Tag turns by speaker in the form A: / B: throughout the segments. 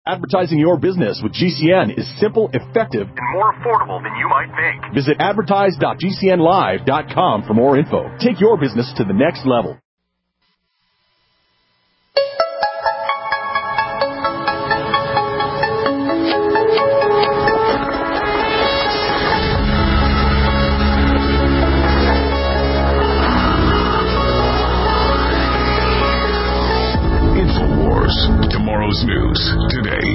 A: Advertising your business with GCN is simple, effective,
B: and more affordable than you might think.
A: Visit advertise.gcnlive.com for more info. Take your business to the next level.
C: InfoWars, tomorrow's news today.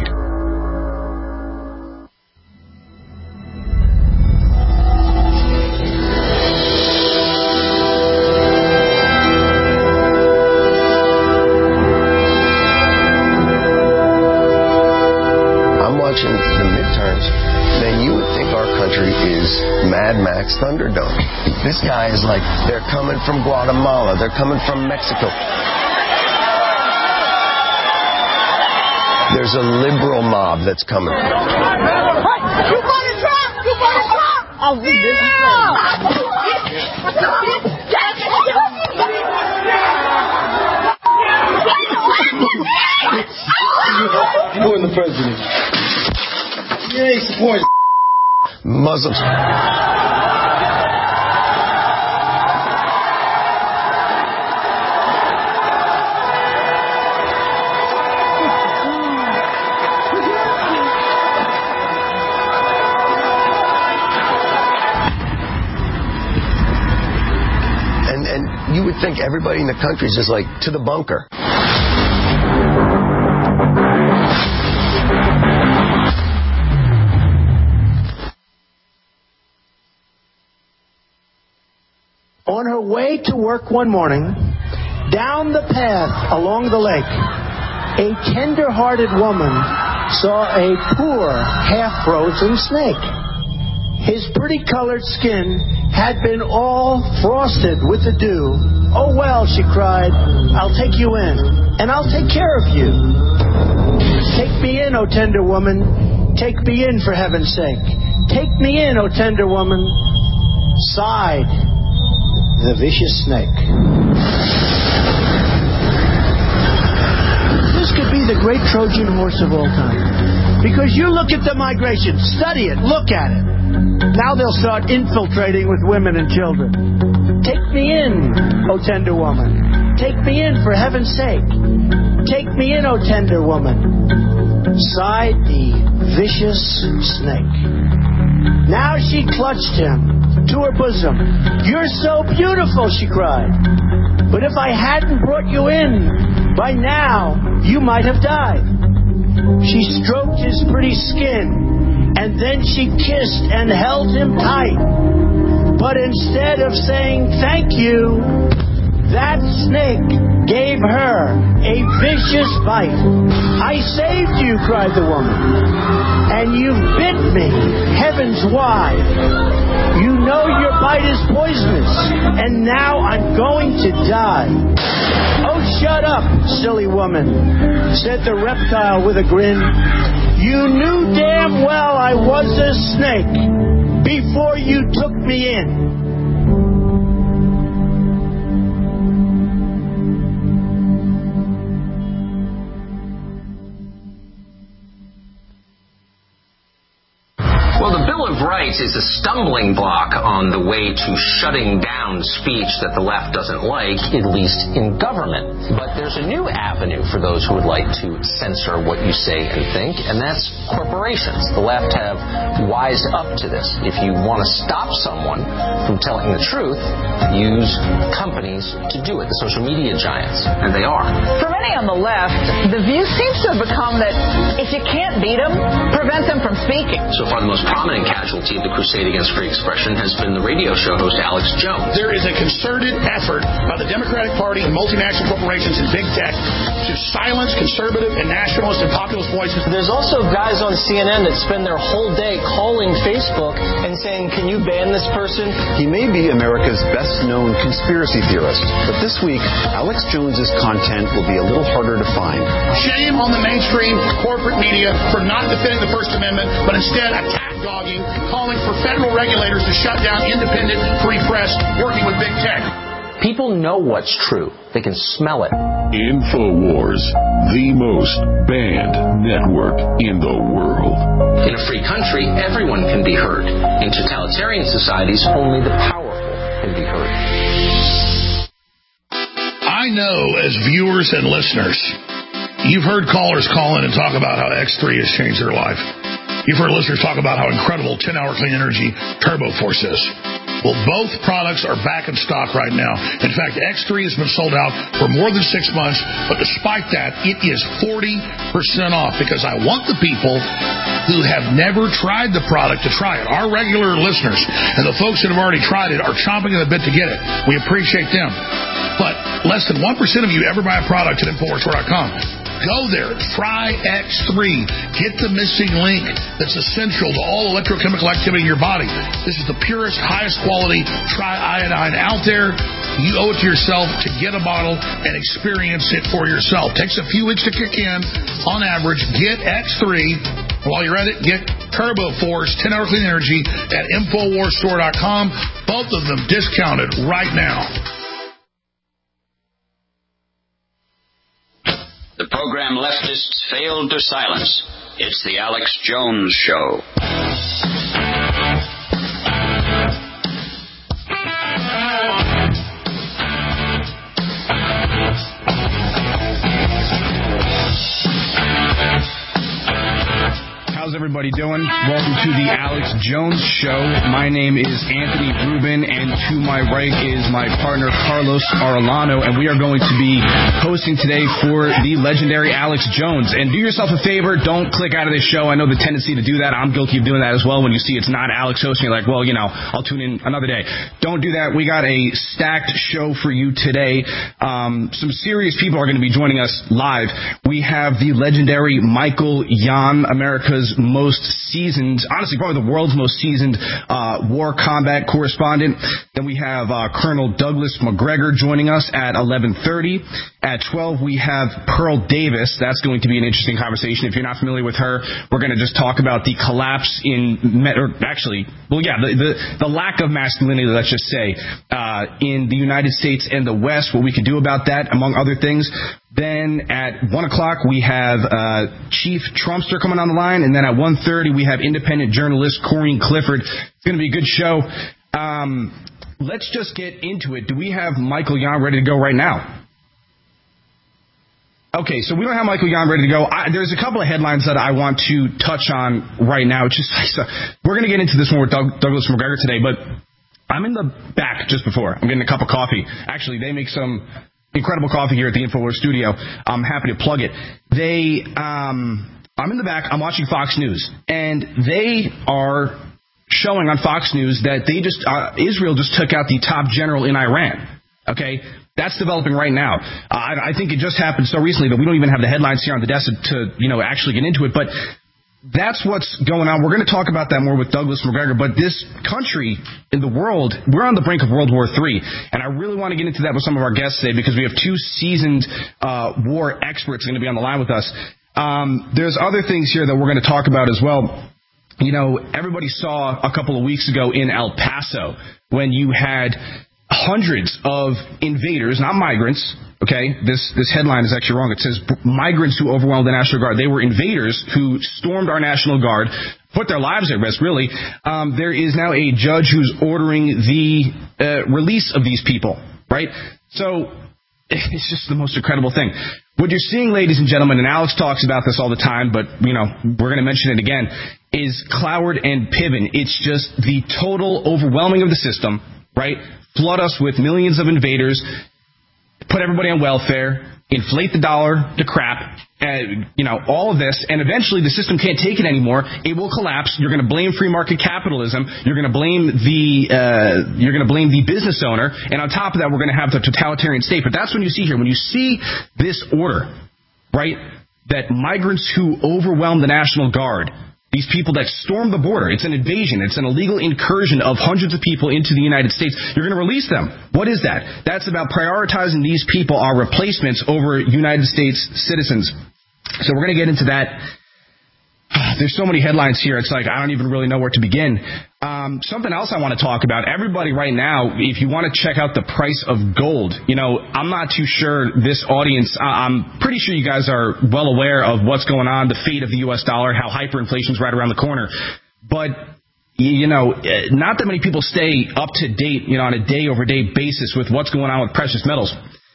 D: Watching the midterms, then you would think our country is Mad Max Thunderdome. This guy is like, they're coming from Guatemala, they're coming from Mexico. There's a liberal mob that's coming.
E: You voted Trump! You voted Trump! Oh, we did.
F: Supporting the president. You ain't supporting
D: Muslims. And you would think everybody in the country is just like, to the bunker.
G: On her way to work one morning, down the path along the lake, a tender-hearted woman saw a poor, half-frozen snake. His pretty-colored skin had been all frosted with the dew. Oh, well, she cried, I'll take you in, and I'll take care of you. Take me in, O tender woman. Take me in, for heaven's sake. Take me in, O tender woman. Sighed the vicious snake. This could be the great Trojan horse of all time. Because you look at the migration, study it, look at it. Now they'll start infiltrating with women and children. Take me in, O tender woman. Take me in, for heaven's sake. Take me in, O tender woman. Sighed the vicious snake. Now she clutched him to her bosom. You're so beautiful, she cried. But if I hadn't brought you in, by now you might have died. She stroked his pretty skin, and then she kissed and held him tight. But instead of saying thank you, that snake gave her a vicious bite. I saved you, cried the woman, and you've bit me, heavens why. You know your bite is poisonous, and now I'm going to die. Oh, shut up, silly woman, said the reptile with a grin. You knew damn well I was a snake before you took me in.
H: Well, the Bill of Rights is a stumbling block on the way to shutting down speech that the left doesn't like, at least in government. But there's a new avenue for those who would like to censor what you say and think, and that's corporations. The left have wised up to this. If you want to stop someone from telling the truth, use companies to do it, the social media giants, and they are.
I: For many on the left, the view seems to have become that if you can't beat them, prevent them from speaking.
H: So far, the most prominent casualty of the crusade against free expression has been the radio show host Alex Jones.
J: There is a concerted effort by the Democratic Party and multinational corporations and big tech to silence conservative and nationalist and populist voices.
K: There's also guys on CNN that spend their whole day calling Facebook and saying, can you ban this person?
L: He may be America's best-known conspiracy theorist, but this week, Alex Jones's content will be a little harder to find.
J: Shame on the mainstream corporate media for not defending the First Amendment, but instead attack-dogging, calling for federal regulators to shut down independent, free press, working with big tech.
H: People know what's true. They can smell it.
C: InfoWars, the most banned network in the world.
H: In a free country, everyone can be heard. In totalitarian societies, only the powerful can be heard.
J: I know as viewers and listeners, you've heard callers call in and talk about how X3 has changed their life. You've heard listeners talk about how incredible 10-hour clean energy Turbo Force is. Well, both products are back in stock right now. In fact, X3 has been sold out for more than 6 months, but despite that, it is 40% off because I want the people who have never tried the product to try it. Our regular listeners and the folks that have already tried it are chomping at the bit to get it. We appreciate them. But less than 1% of you ever buy a product at InfoWarsStore.com. Go there. Try X3. Get the missing link that's essential to all electrochemical activity in your body. This is the purest, highest quality triiodine out there. You owe it to yourself to get a bottle and experience it for yourself. Takes a few weeks to kick in. On average, get X3. While you're at it, get Turbo Force 10-hour clean energy at InfoWarsStore.com. Both of them discounted right now.
M: The program leftists failed to silence. It's the Alex Jones Show.
N: How's everybody doing? Welcome to the Alex Jones Show. My name is Anthony Rubin, and to my right is my partner Carlos Arellano, and we are going to be hosting today for the legendary Alex Jones. And do yourself a favor, don't click out of this show. I know the tendency to do that. I'm guilty of doing that as well. When you see it's not Alex hosting, you're like, well, I'll tune in another day. Don't do that. We got a stacked show for you today. Some serious people are going to be joining us live. We have the legendary Michael Yon, America's most seasoned, honestly, probably the world's most seasoned war combat correspondent. Then we have Colonel Douglas McGregor joining us at 11:30. At 12, we have Pearl Davis. That's going to be an interesting conversation. If you're not familiar with her, we're going to just talk about the collapse the lack of masculinity, let's just say, in the United States and the West, what we could do about that, among other things. Then at 1 o'clock, we have Chief Trumpster coming on the line. And then at 1:30, we have independent journalist Corinne Clifford. It's going to be a good show. Let's just get into it. Do we have Michael Yon ready to go right now? Okay, so we don't have Michael Yon ready to go. There's a couple of headlines that I want to touch on right now. We're going to get into this one with Douglas McGregor today, but I'm in the back just before. I'm getting a cup of coffee. Actually, they make some incredible coffee here at the InfoWars studio. I'm happy to plug it. I'm in the back. I'm watching Fox News, and they are showing on Fox News that Israel just took out the top general in Iran. Okay, that's developing right now. I think it just happened so recently that we don't even have the headlines here on the desk to actually get into it, but that's what's going on. We're going to talk about that more with Douglas McGregor, but this country in the world, we're on the brink of World War III, and I really want to get into that with some of our guests today because we have two seasoned war experts going to be on the line with us. There's other things here that we're going to talk about as well. Everybody saw a couple of weeks ago in El Paso when you had hundreds of invaders, not migrants. Okay, this headline is actually wrong. It says migrants who overwhelmed the National Guard. They were invaders who stormed our National Guard, put their lives at risk, really. There is now a judge who's ordering the release of these people, right? So it's just the most incredible thing. What you're seeing, ladies and gentlemen, and Alex talks about this all the time, but, we're going to mention it again, is Cloward and Piven. It's just the total overwhelming of the system, right? Flood us with millions of invaders, put everybody on welfare, inflate the dollar to crap, all of this, and eventually the system can't take it anymore. It will collapse. You're going to blame free market capitalism. You're going to blame the business owner, and on top of that, we're going to have the totalitarian state. But that's when you see here, when you see this order, right, that migrants who overwhelm the National Guard, these people that storm the border, it's an invasion, it's an illegal incursion of hundreds of people into the United States, you're going to release them. What is that? That's about prioritizing these people, our replacements, over United States citizens. So we're going to get into that. there's so many headlines here. It's like I don't even really know where to begin. Something else I want to talk about. Everybody right now, if you want to check out the price of gold, I'm not too sure this audience, I'm pretty sure you guys are well aware of what's going on, the fate of the U.S. dollar, how hyperinflation is right around the corner. But, not that many people stay up to date, on a day-over-day basis with what's going on with precious metals.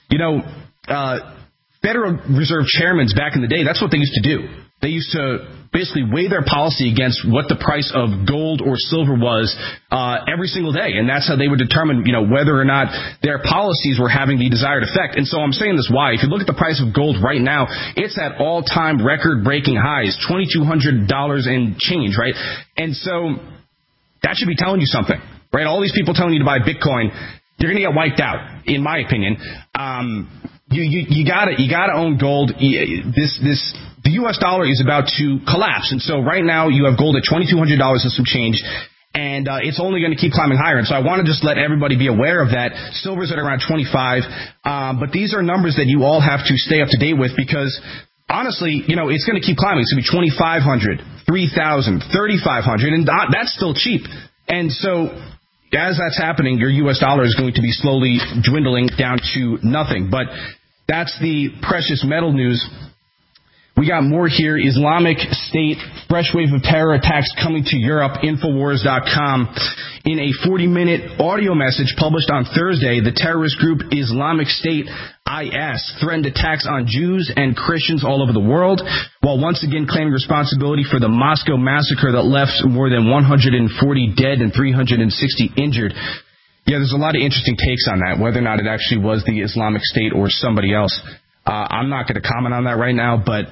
N: Federal Reserve chairmen back in the day, that's what they used to do. They used to basically weigh their policy against what the price of gold or silver was every single day. And that's how they would determine, whether or not their policies were having the desired effect. And so I'm saying this why. If you look at the price of gold right now, it's at all-time record-breaking highs, $2,200 and change, right? And so that should be telling you something, right? All these people telling you to buy Bitcoin, you're going to get wiped out, in my opinion. You gotta own gold. The U.S. dollar is about to collapse, and so right now you have gold at $2,200 and some change, and it's only going to keep climbing higher. And so I want to just let everybody be aware of that. Silver's at around 25, but these are numbers that you all have to stay up to date with because honestly, it's going to keep climbing. It's going to be $2,500, $3,000, $3,500, and that's still cheap. And so as that's happening, your U.S. dollar is going to be slowly dwindling down to nothing. But that's the precious metal news. We got more here. Islamic State, fresh wave of terror attacks coming to Europe. Infowars.com. In a 40-minute audio message published on Thursday, the terrorist group Islamic State, IS, threatened attacks on Jews and Christians all over the world, while once again claiming responsibility for the Moscow massacre that left more than 140 dead and 360 injured. Yeah, there's a lot of interesting takes on that, whether or not it actually was the Islamic State or somebody else. I'm not going to comment on that right now, but,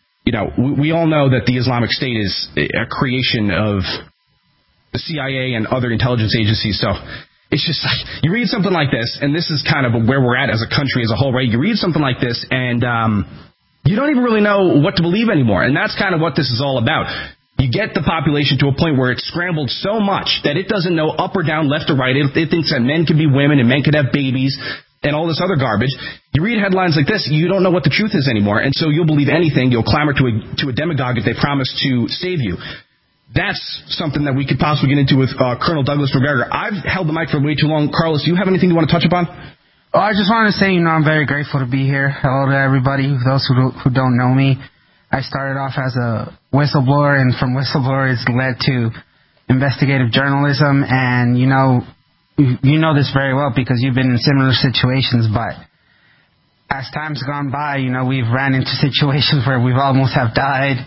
N: we all know that the Islamic State is a creation of the CIA and other intelligence agencies, so it's just like, you read something like this, and this is kind of where we're at as a country as a whole, right? You read something like this, and you don't even really know what to believe anymore, and that's kind of what this is all about. You get the population to a point where it's scrambled so much that it doesn't know up or down, left or right. It thinks that men can be women and men can have babies and all this other garbage. You read headlines like this, you don't know what the truth is anymore, and so you'll believe anything. You'll clamor to a demagogue if they promise to save you. That's something that we could possibly get into with Colonel Douglas McGregor. I've held the mic for way too long. Carlos, do you have anything you want to touch upon?
O: Oh, I just wanted to say, I'm very grateful to be here. Hello to everybody, those who don't know me. I started off as a whistleblower, and from whistleblower it's led to investigative journalism, and you know this very well because you've been in similar situations, but as time's gone by, we've ran into situations where we've almost have died.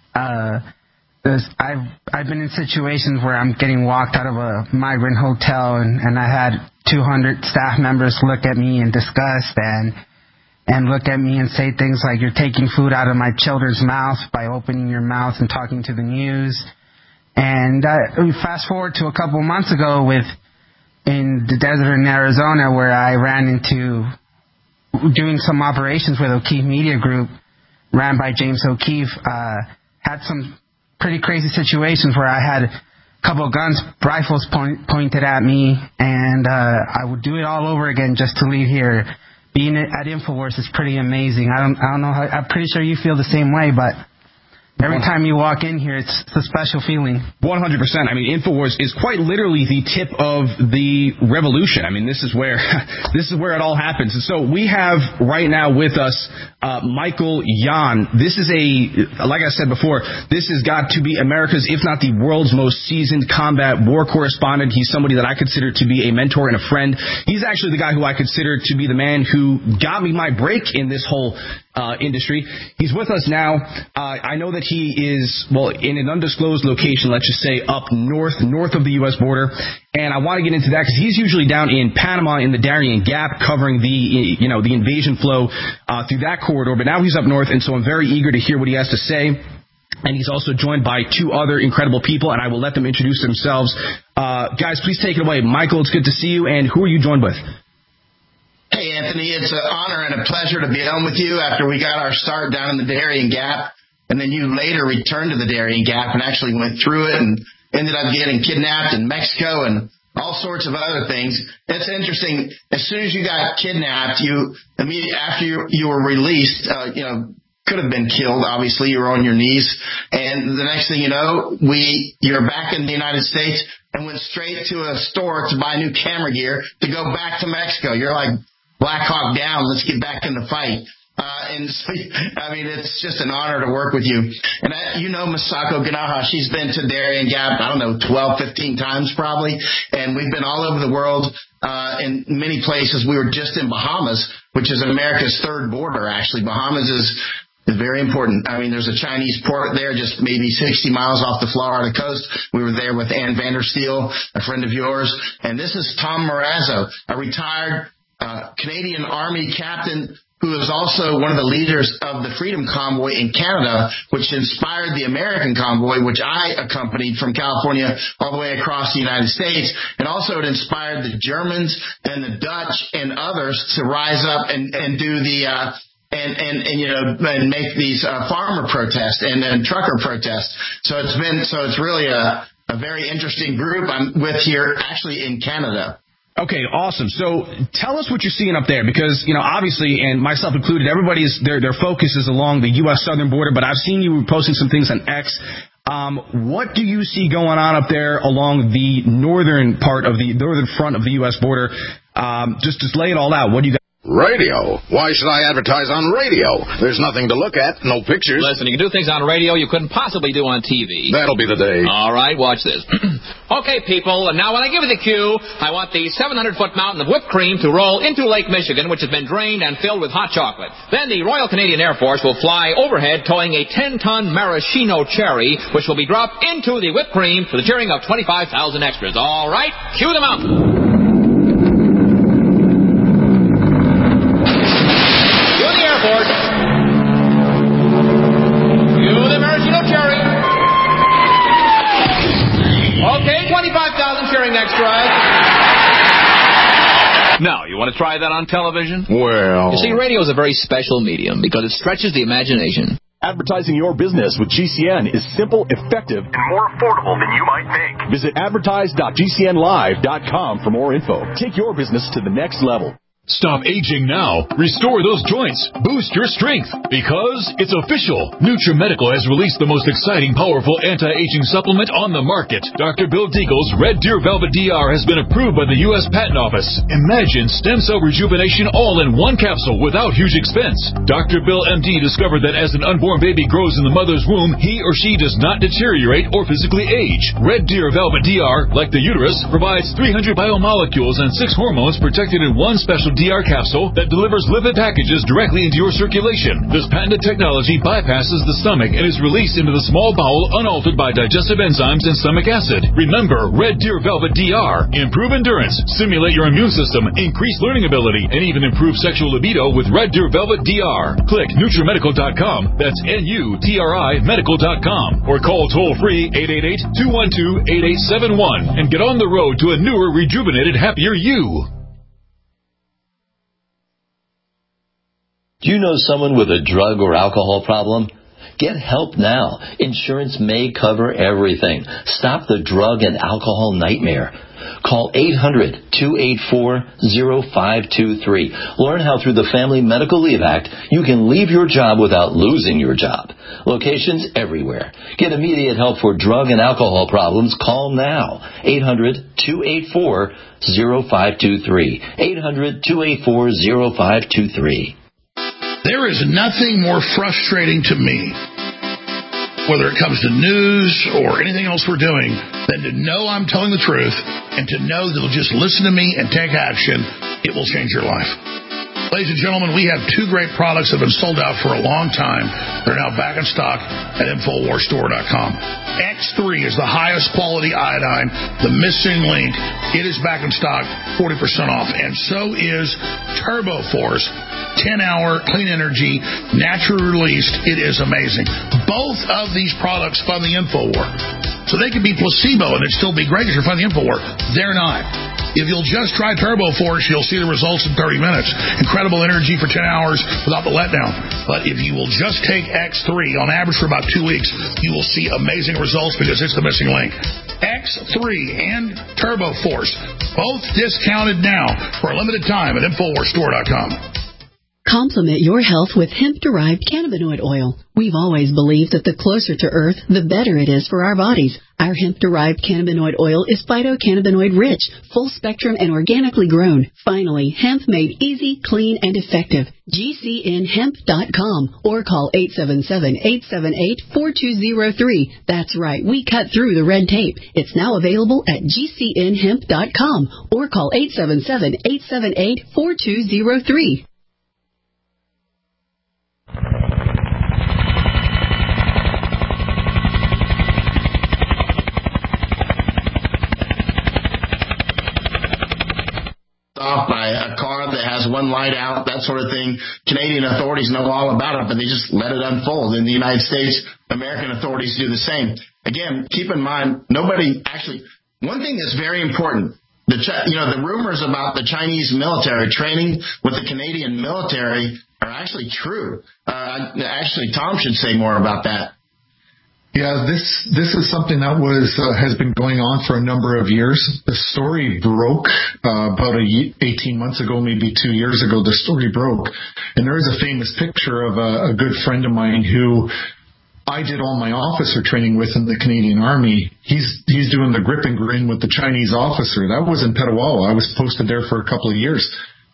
O: I've been in situations where I'm getting walked out of a migrant hotel, and I had 200 staff members look at me in disgust and look at me and say things like, "You're taking food out of my children's mouth by opening your mouth and talking to the news." And we fast forward to a couple months ago in the desert in Arizona, where I ran into doing some operations with O'Keefe Media Group, ran by James O'Keefe. Had some pretty crazy situations where I had a couple of guns, rifles pointed at me, and I would do it all over again just to leave here. Being at InfoWars is pretty amazing. I don't know how, I'm pretty sure you feel the same way, but every time you walk in here, it's a special feeling. 100%. I mean, InfoWars is quite literally the tip of the revolution. I mean, this is where it all happens. And so we have right now with us Michael Yon. This is like I said before, this has got to be America's, if not the world's most seasoned combat war correspondent. He's somebody that I consider to be a mentor and a friend. He's actually the guy who I consider to be the man who got me my break in this whole industry. He's with us now. I know that he is, in an undisclosed location, let's just say up north of the U.S. border, and I want to get into that because he's usually down in Panama in the Darien Gap covering the invasion flow through that corridor, but now he's up north, and so I'm very eager to hear what he has to say. And he's also joined by two other incredible people, and I will let them introduce themselves. Guys, please take it away. Michael, it's good to see you, and who are you joined with?
P: Hey, Anthony, it's an honor and a pleasure to be on with you after we got our start down in the Darien Gap, and then you later returned to the Darien Gap and actually went through it and ended up getting kidnapped in Mexico and all sorts of other things. It's interesting. As soon as you got kidnapped, after you were released, could have been killed. Obviously, you were on your knees. And the next thing you know, you're back in the United States and went straight to a store to buy new camera gear to go back to Mexico. You're like, Black Hawk down, let's get back in the fight. And so, I mean, it's just an honor to work with you. And Masako Ganaha, she's been to Darien Gap, 12, 15 times probably. And we've been all over the world in many places. We were just in Bahamas, which is America's third border, actually. Bahamas is very important. I mean, there's a Chinese port there just maybe 60 miles off the Florida coast. We were there with Ann Vandersteel, a friend of yours. And this is Tom Marazzo, a retired Canadian Army captain who is also one of the leaders of the Freedom Convoy in Canada, which inspired the American convoy, which I accompanied from California all the way across the United States. And also it inspired the Germans and the Dutch and others to rise up and do the and make these farmer protests and trucker protests. So it's really a very interesting group I'm with here actually in Canada.
N: Okay, awesome. So tell us what you're seeing up there, because, obviously, and myself included, everybody's their focus is along the U.S. southern border, but I've seen you posting some things on X. What do you see going on up there along the northern front of the U.S. border? Just lay it all out. What do you got?
Q: Radio? Why should I advertise on radio? There's nothing to look at, no pictures.
R: Listen, you can do things on radio you couldn't possibly do on TV.
Q: That'll be the day.
R: All right, watch this. Okay, people, and now when I give you the cue, I want the 700-foot mountain of whipped cream to roll into Lake Michigan, which has been drained and filled with hot chocolate. Then the Royal Canadian Air Force will fly overhead towing a 10-ton maraschino cherry, which will be dropped into the whipped cream to the cheering of 25,000 extras. All right, cue the mountain. Okay, 25,000 cheering extra. Now, you want to try that on television?
Q: Well...
R: You see, radio is a very special medium because it stretches the imagination.
A: Advertising your business with GCN is simple, effective,
B: and more affordable than you might think.
A: Visit advertise.gcnlive.com for more info. Take your business to the next level.
S: Stop aging now. Restore those joints. Boost your strength. Because it's official. NutriMedical has released the most exciting, powerful anti-aging supplement on the market. Dr. Bill Deagle's Red Deer Velvet DR has been approved by the U.S. Patent Office. Imagine stem cell rejuvenation all in one capsule without huge expense. Dr. Bill MD discovered that as an unborn baby grows in the mother's womb, he or she does not deteriorate or physically age. Red Deer Velvet DR, like the uterus, provides 300 biomolecules and 6 hormones protected in one special DR capsule that delivers lipid packages directly into your circulation. This patented technology bypasses the stomach and is released into the small bowel unaltered by digestive enzymes and stomach acid. Remember, Red Deer Velvet DR. Improve endurance, stimulate your immune system, increase learning ability, and even improve sexual libido with Red Deer Velvet DR. Click NutriMedical.com. That's NUTRI Medical.com. Or call toll-free 888-212-8871 and get on the road to a newer, rejuvenated, happier you.
T: Do you know someone with a drug or alcohol problem? Get help now. Insurance may cover everything. Stop the drug and alcohol nightmare. Call 800-284-0523. Learn how through the Family Medical Leave Act you can leave your job without losing your job. Locations everywhere. Get immediate help for drug and alcohol problems. Call now. 800-284-0523. 800-284-0523.
J: There is nothing more frustrating to me, whether it comes to news or anything else we're doing, than to know I'm telling the truth and to know that you'll just listen to me and take action. It will change your life. Ladies and gentlemen, we have 2 great products that have been sold out for a long time. They're now back in stock at InfoWarsStore.com. X3 is the highest quality iodine, the missing link. It is back in stock, 40% off. And so is TurboForce, 10-hour clean energy, naturally released. It is amazing. Both of these products fund the InfoWar. So they could be placebo and it'd still be great because you're funding the InfoWar. They're not. If you'll just try TurboForce, you'll see the results in 30 minutes. Incredible energy for 10 hours without the letdown. But if you will just take X3 on average for about 2 weeks, you will see amazing results because it's the missing link. X3 and TurboForce, both discounted now for a limited time at InfoWarsStore.com.
U: Complement your health with hemp-derived cannabinoid oil. We've always believed that the closer to Earth, the better it is for our bodies. Our hemp-derived cannabinoid oil is phytocannabinoid rich, full spectrum, and organically grown. Finally, hemp made easy, clean, and effective. GCNhemp.com or call 877-878-4203. That's right, we cut through the red tape. It's now available at GCNhemp.com or call 877-878-4203.
P: Off by a car that has one light out, that sort of thing. Canadian authorities know all about it, but they just let it unfold. In the United States, American authorities do the same. Again, keep in mind, nobody actually. One thing that's very important: the rumors about the Chinese military training with the Canadian military are actually true. Actually, Tom should say more about that.
V: Yeah, this is something that has been going on for a number of years. The story broke about 18 months ago, maybe 2 years ago. The story broke, and there is a famous picture of a good friend of mine who I did all my officer training with in the Canadian Army. He's doing the grip and grin with the Chinese officer. That was in Petawawa. I was posted there for a couple of years,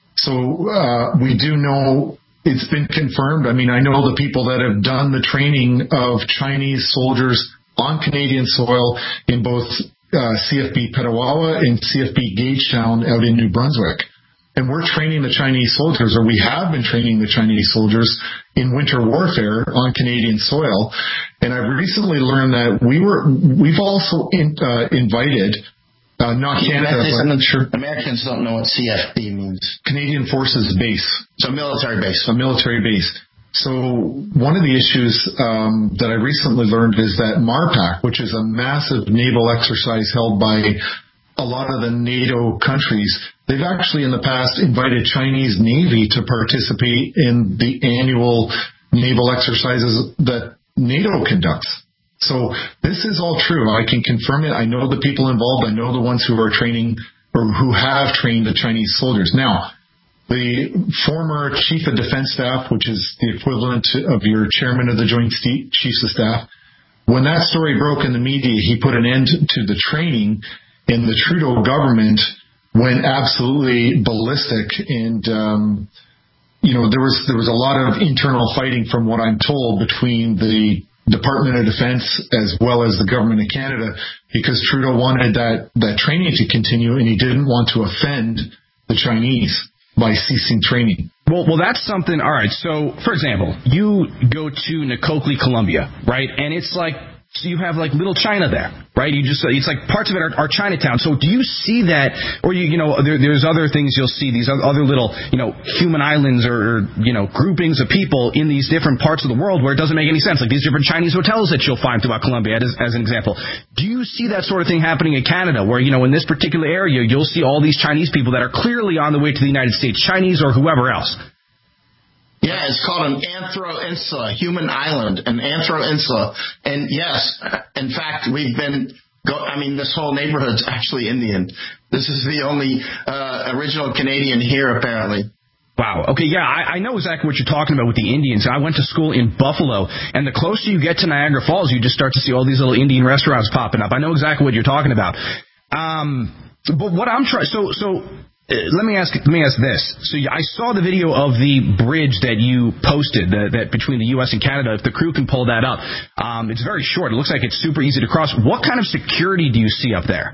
V: so we do know. It's been confirmed. I mean, I know the people that have done the training of Chinese soldiers on Canadian soil in both CFB Petawawa and CFB Gagetown out in New Brunswick. And we're training the Chinese soldiers, or we have been training the Chinese soldiers in winter warfare on Canadian soil. And I've recently learned that we've also invited not Canada, but sure.
P: Americans don't know what CFB means.
V: Canadian Forces Base.
P: So military base.
V: A military base. So one of the issues that I recently learned is that MARPAC, which is a massive naval exercise held by a lot of the NATO countries, they've actually in the past invited Chinese Navy to participate in the annual naval exercises that NATO conducts. So this is all true. I can confirm it. I know the people involved. I know the ones who are training or who have trained the Chinese soldiers. Now, the former Chief of Defense Staff, which is the equivalent of your Chairman of the Joint Chiefs of Staff, when that story broke in the media, he put an end to the training, and the Trudeau government went absolutely ballistic. And there was a lot of internal fighting, from what I'm told, between the Department of Defense as well as the Government of Canada, because Trudeau wanted that training to continue, and he didn't want to offend the Chinese by ceasing training.
N: Well, that's something. All right. So, for example, you go to Nakokley, Colombia, right? And it's like, so you have like little China there, right? It's like parts of it are Chinatown. So do you see that, or there's other things you'll see, these other little, human islands or groupings of people in these different parts of the world where it doesn't make any sense, like these different Chinese hotels that you'll find throughout Colombia, as an example. Do you see that sort of thing happening in Canada, where, in this particular area, you'll see all these Chinese people that are clearly on the way to the United States, Chinese or whoever else?
P: Yeah, it's called an Anthro-Insula, human island, an Anthro-Insula. And yes, in fact, this whole neighborhood's actually Indian. This is the only original Canadian here, apparently.
N: Wow. Okay, yeah, I know exactly what you're talking about with the Indians. I went to school in Buffalo, and the closer you get to Niagara Falls, you just start to see all these little Indian restaurants popping up. I know exactly what you're talking about. But what I'm trying... Let me ask this. So I saw the video of the bridge that you posted, that between the U.S. and Canada. If the crew can pull that up, it's very short. It looks like it's super easy to cross. What kind of security do you see up there?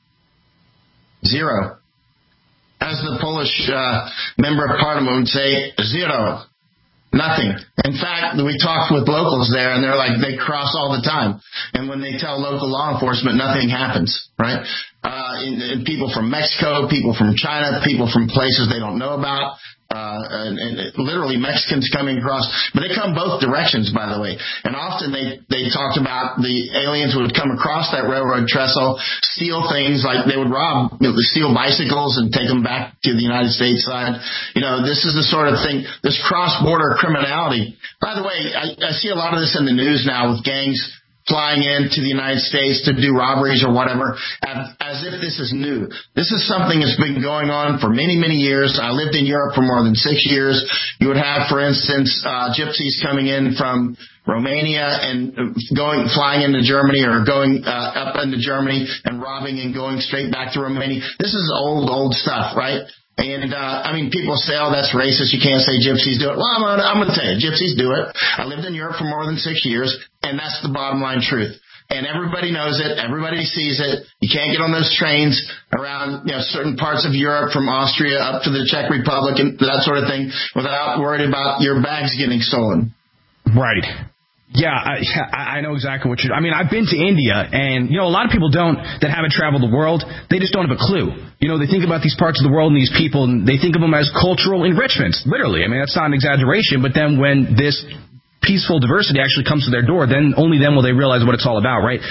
P: Zero. As the Polish member of parliament would say, zero. Nothing. In fact, we talked with locals there, and they're like, they cross all the time. And when they tell local law enforcement, nothing happens, right? And people from Mexico, people from China, people from places they don't know about, and literally Mexicans coming across. But they come both directions, by the way. And often they talked about the aliens would come across that railroad trestle, steal things like they would steal bicycles and take them back to the United States side. This is the sort of thing, this cross-border criminality. By the way, I see a lot of this in the news now with gangs. flying into the United States to do robberies or whatever, as if this is new. This is something that's been going on for many, many years. I lived in Europe for more than 6 years. You would have, for instance, gypsies coming in from Romania and flying into Germany or going up into Germany and robbing and going straight back to Romania. This is old stuff, right? And, people say, oh, that's racist. You can't say gypsies do it. Well, I'm going to tell you, gypsies do it. I lived in Europe for more than 6 years, and that's the bottom line truth. And everybody knows it. Everybody sees it. You can't get on those trains around, certain parts of Europe from Austria up to the Czech Republic and that sort of thing without worried about your bags getting stolen.
N: Right. Yeah, I know exactly what you're... I've been to India, and, a lot of people that haven't traveled the world, they just don't have a clue. They think about these parts of the world and these people, and they think of them as cultural enrichments, literally. That's not an exaggeration, but then when this peaceful diversity actually comes to their door, only then will they realize what it's all about, right?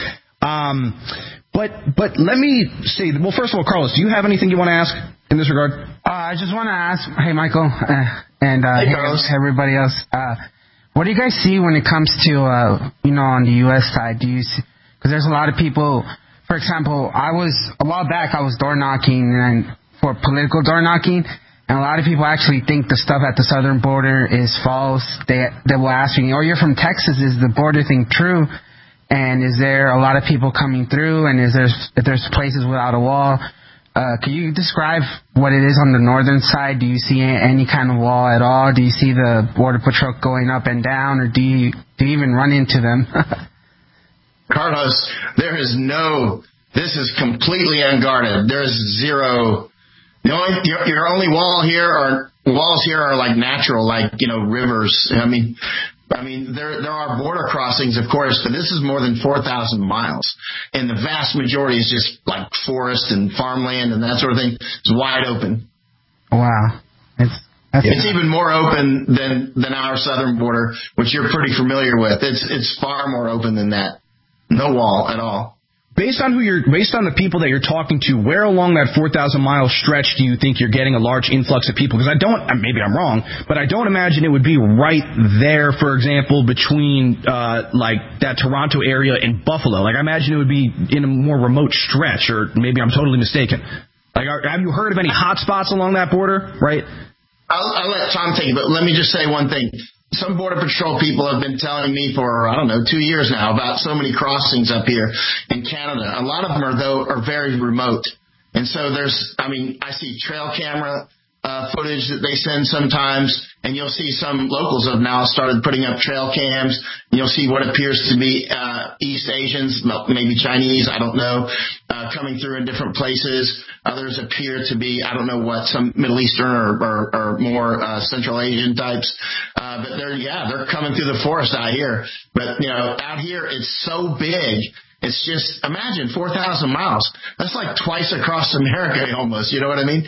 N: But let me say, well, first of all, Carlos, do you have anything you want to ask in this regard?
O: I just want to ask, hey, Michael, and hey, everybody else, what do you guys see when it comes to, on the U.S. side? Do you see, because there's a lot of people, for example, a while back I was door knocking and for political door knocking, and a lot of people actually think the stuff at the southern border is false. They will ask me, oh, you're from Texas, is the border thing true? And is there a lot of people coming through? And if there's places without a wall? Can you describe what it is on the northern side? Do you see any kind of wall at all? Do you see the Border Patrol going up and down, or do you even run into them?
P: Carlos, this is completely unguarded. There's zero. Your only walls here are like natural, like, rivers. There are border crossings, of course, but this is more than 4,000 miles. And the vast majority is just like forest and farmland and that sort of thing. It's wide open.
O: Wow.
P: It's even more open than our southern border, which you're pretty familiar with. It's far more open than that. No wall at all.
N: Based on the people that you're talking to, where along that 4,000-mile stretch do you think you're getting a large influx of people? Because maybe I'm wrong, but I don't imagine it would be right there, for example, between that Toronto area and Buffalo. I imagine it would be in a more remote stretch, or maybe I'm totally mistaken. Have you heard of any hot spots along that border? Right.
P: I'll let Tom take it, but let me just say one thing. Some Border Patrol people have been telling me for, 2 years now about so many crossings up here in Canada. A lot of them are very remote. And so I see trail camera footage that they send sometimes, and you'll see some locals have now started putting up trail cams, and you'll see what appears to be East Asians, maybe Chinese, I don't know, coming through in different places. Others appear to be, some Middle Eastern or more Central Asian types. But they're coming through the forest out here. But, out here it's so big. It's just, imagine 4,000 miles. That's like twice across America almost. You know what I mean?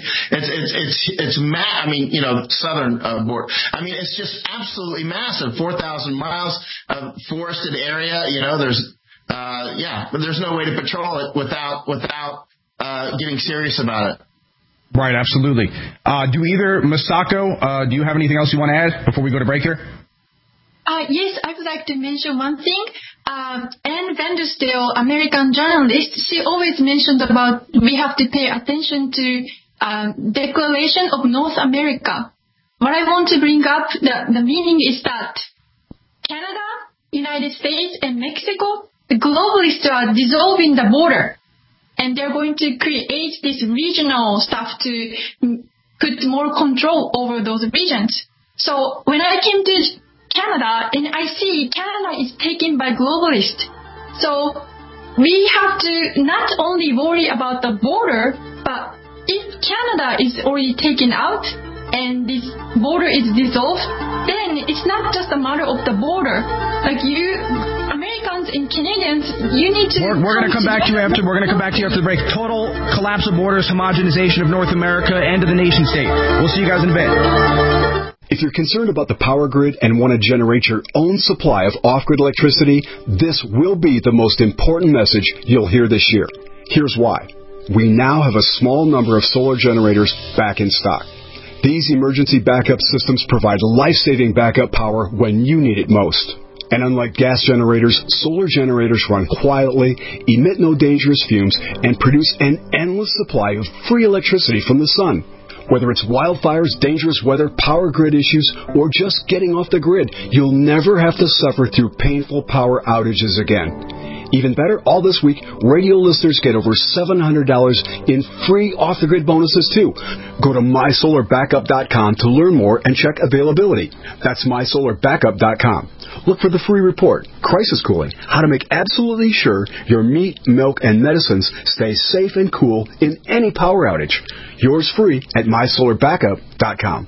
P: Southern border. It's just absolutely massive. 4,000 miles of forested area. But there's no way to patrol it without getting serious about it.
N: Right, absolutely. Masako, do you have anything else you want to add before we go to break here?
E: Yes, I would like to mention one thing. Anne Vandersteel, American journalist, she always mentioned about we have to pay attention to Declaration of North America. What I want to bring up, the meaning is that Canada, United States, and Mexico, the globalists are dissolving the border. And they're going to create this regional stuff to put more control over those regions. So when I came to Canada, and I see Canada is taken by globalists. So we have to not only worry about the border, but if Canada is already taken out and this border is dissolved, then it's not just a matter of the border. Like Americans and Canadians, you need to...
N: We're going to come back to you after the break. Total collapse of borders, homogenization of North America, end of the nation state. We'll see you guys in a bit.
F: If you're concerned about the power grid and want to generate your own supply of off-grid electricity, this will be the most important message you'll hear this year. Here's why. We now have a small number of solar generators back in stock. These emergency backup systems provide life-saving backup power when you need it most. And unlike gas generators, solar generators run quietly, emit no dangerous fumes, and produce an endless supply of free electricity from the sun. Whether it's wildfires, dangerous weather, power grid issues, or just getting off the grid, you'll never have to suffer through painful power outages again. Even better, all this week, radio listeners get over $700 in free off-the-grid bonuses, too. Go to MySolarBackup.com to learn more and check availability. That's MySolarBackup.com. Look for the free report, Crisis Cooling, how to make absolutely sure your meat, milk, and medicines stay safe and cool in any power outage. Yours free at MySolarBackup.com.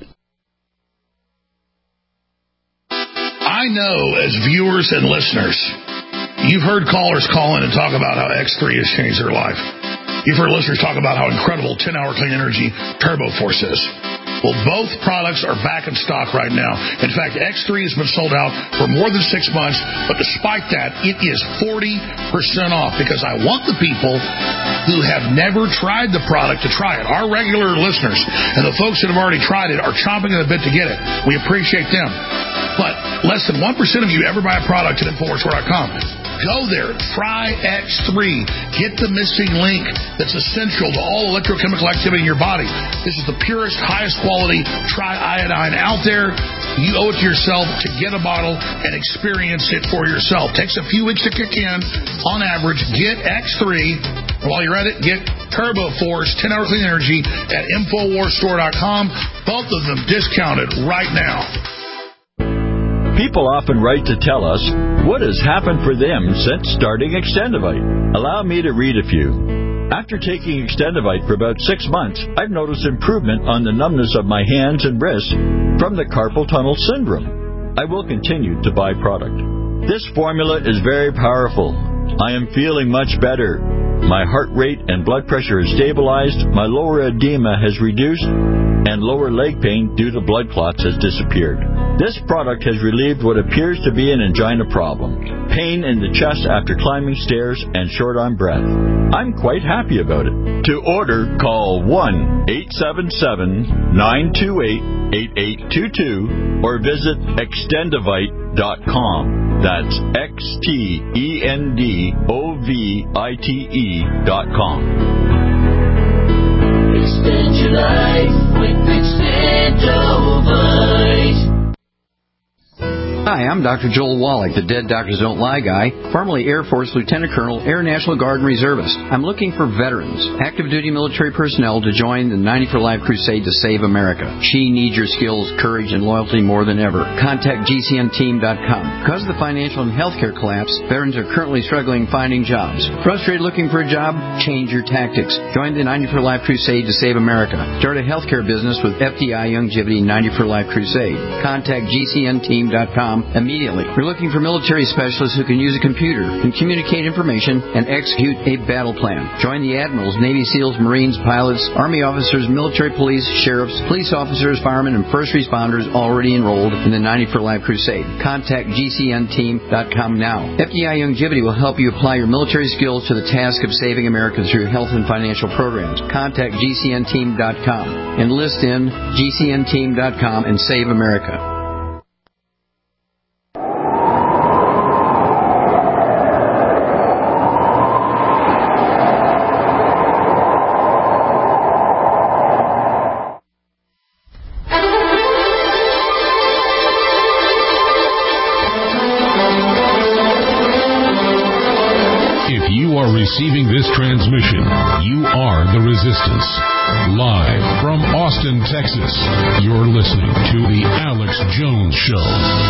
J: I know as viewers and listeners, you've heard callers call in and talk about how X3 has changed their life. You've heard listeners talk about how incredible 10-hour clean energy Turbo Force is. Well, both products are back in stock right now. In fact, X3 has been sold out for more than 6 months, but despite that, it is 40% off because I want the people who have never tried the product to try it. Our regular listeners and the folks that have already tried it are chomping at the bit to get it. We appreciate them. But less than 1% of you ever buy a product at InfoWarsStore.com. Go there. Try X3. Get the missing link that's essential to all electrochemical activity in your body. This is the purest, highest quality triiodine out there. You owe it to yourself to get a bottle and experience it for yourself. Takes a few weeks to kick in. On average, get X3. While you're at it, get Turbo Force 10-hour clean energy at InfoWarsStore.com. Both of them discounted right now.
D: People often write to tell us what has happened for them since starting Extendivite. Allow me to read a few. After taking Extendivite for about 6 months, I've noticed improvement on the numbness of my hands and wrists from the carpal tunnel syndrome. I will continue to buy product. This formula is very powerful. I am feeling much better. My heart rate and blood pressure is stabilized, my lower edema has reduced, and lower leg pain due to blood clots has disappeared. This product has relieved what appears to be an angina problem, pain in the chest after climbing stairs, and short on breath. I'm quite happy about it. To order, call 1-877-928-8822 or visit Extendivite.com. That's XTENDOVITE.com.
G: Extend your life with Extendivite.
H: Hi, I'm Dr. Joel Wallach, the Dead Doctors Don't Lie guy, formerly Air Force Lieutenant Colonel, Air National Guard and Reservist. I'm looking for veterans, active duty military personnel to join the 90 for Life crusade to save America. She needs your skills, courage, and loyalty more than ever. Contact GCNteam.com. Because of the financial and healthcare collapse, veterans are currently struggling finding jobs. Frustrated looking for a job? Change your tactics. Join the 90 for Life crusade to save America. Start a healthcare business with FDI Youngevity 90 for Life crusade. Contact GCNteam.com immediately. We're looking for military specialists who can use a computer, can communicate information, and execute a battle plan. Join the admirals, Navy SEALs, Marines, pilots, Army officers, military police, sheriffs, police officers, firemen, and first responders already enrolled in the 90 for Life crusade. Contact GCNteam.com now. FDI Youngevity will help you apply your military skills to the task of saving America through health and financial programs. Contact GCNteam.com. Enlist in GCNteam.com and save America.
C: Receiving this transmission, you are the Resistance. Live from Austin, Texas, you're listening to The Alex Jones Show.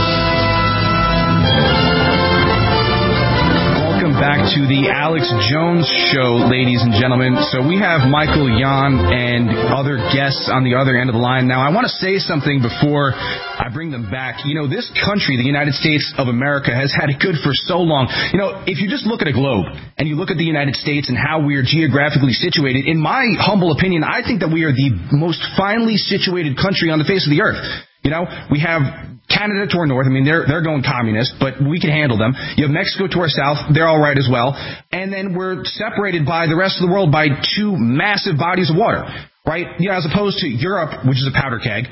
N: Welcome back to The Alex Jones Show, ladies and gentlemen. So we have Michael Yon and other guests on the other end of the line. Now, I want to say something before I bring them back. You know, this country, the United States of America, has had it good for so long. You know, if you just look at a globe and you look at the United States and how we are geographically situated, in my humble opinion, I think that we are the most finely situated country on the face of the earth. You know, we have Canada to our north. I mean, they're going communist, but we can handle them. You have Mexico to our south. They're all right as well. And then we're separated by the rest of the world by two massive bodies of water, right? You know, as opposed to Europe, which is a powder keg.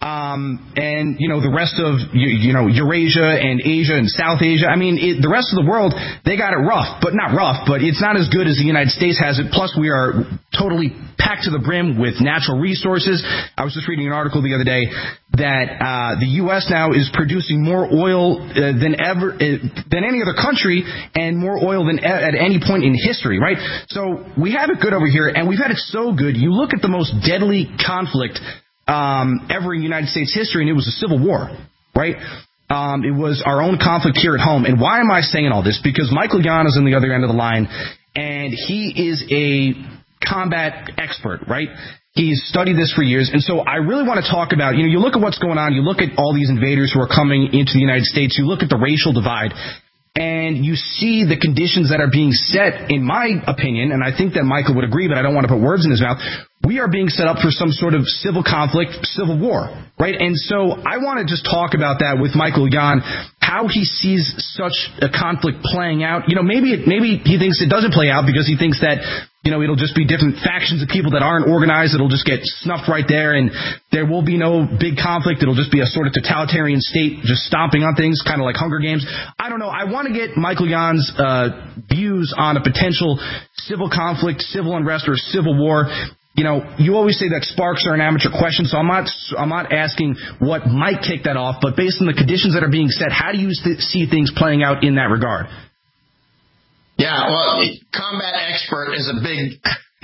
N: and, the rest of, Eurasia and Asia and South Asia. I mean, the rest of the world, they got it rough, but not rough, but it's not as good as the United States has it. Plus, we are totally packed to the brim with natural resources. I was just reading an article the other day that the U.S. now is producing more oil than any other country, and more oil than at any point in history, right? So we have it good over here, and we've had it so good. You look at the most deadly conflict ever in United States history, and it was a civil war, right? It was our own conflict here at home. And why am I saying all this? Because Michael Yon is on the other end of the line, and he is a combat expert, right? He's studied this for years, and so I really want to talk about, you look at what's going on, you look at all these invaders who are coming into the United States, you look at the racial divide, and you see the conditions that are being set, in my opinion, and I think that Michael would agree, but I don't want to put words in his mouth, we are being set up for some sort of civil conflict, civil war, right? And so I want to just talk about that with Michael Yon, how he sees such a conflict playing out. Maybe he thinks it doesn't play out because he thinks that, it'll just be different factions of people that aren't organized. It'll just get snuffed right there, and there will be no big conflict. It'll just be a sort of totalitarian state just stomping on things, kind of like Hunger Games. I don't know. I want to get Michael Yon's views on a potential civil conflict, civil unrest, or civil war. You always say that sparks are an amateur question, so I'm not asking what might kick that off, but based on the conditions that are being set, how do you see things playing out in that regard?
P: Yeah, well, combat expert is a big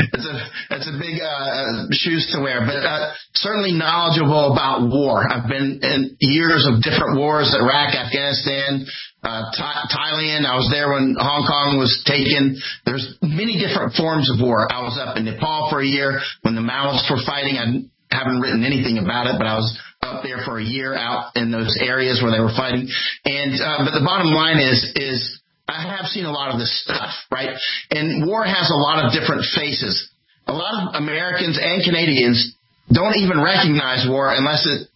P: shoes to wear, but certainly knowledgeable about war. I've been in years of different wars: Iraq, Afghanistan, Thailand. I was there when Hong Kong was taken. There's many different forms of war. I was up in Nepal for a year when the Maoists were fighting. I haven't written anything about it, but I was up there for a year out in those areas where they were fighting. And but the bottom line is I have seen a lot of this stuff, right? And war has a lot of different faces. A lot of Americans and Canadians don't even recognize war unless it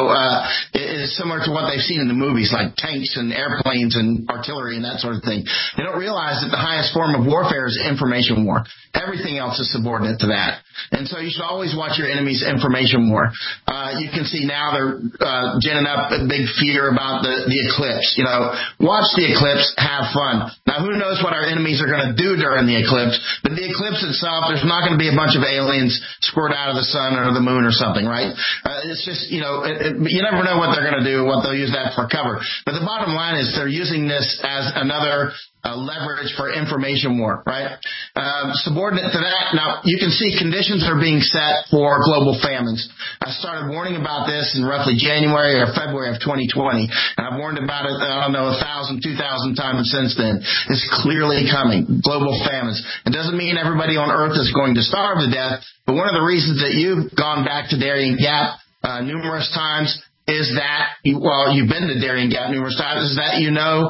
P: is similar to what they've seen in the movies, like tanks and airplanes and artillery and that sort of thing. They don't realize that the highest form of warfare is information war. Everything else is subordinate to that. And so you should always watch your enemy's information war. You can see now they're ginning up a big fear about the eclipse. Watch the eclipse, have fun. Now, who knows what our enemies are going to do during the eclipse, but the eclipse itself, there's not going to be a bunch of aliens squirt out of the sun or the moon or something, right? It's just, you never know what they're going to do, what they'll use that for cover. But the bottom line is they're using this as another leverage for information war, right? Subordinate to that, now you can see conditions are being set for global famines. I started warning about this in roughly January or February of 2020, and I've warned about it, 1,000, 2,000 times since then. It's clearly coming, global famines. It doesn't mean everybody on Earth is going to starve to death, but one of the reasons that you've gone back to Darien Gap numerous times is that, you've been to Darien Gap numerous times, is that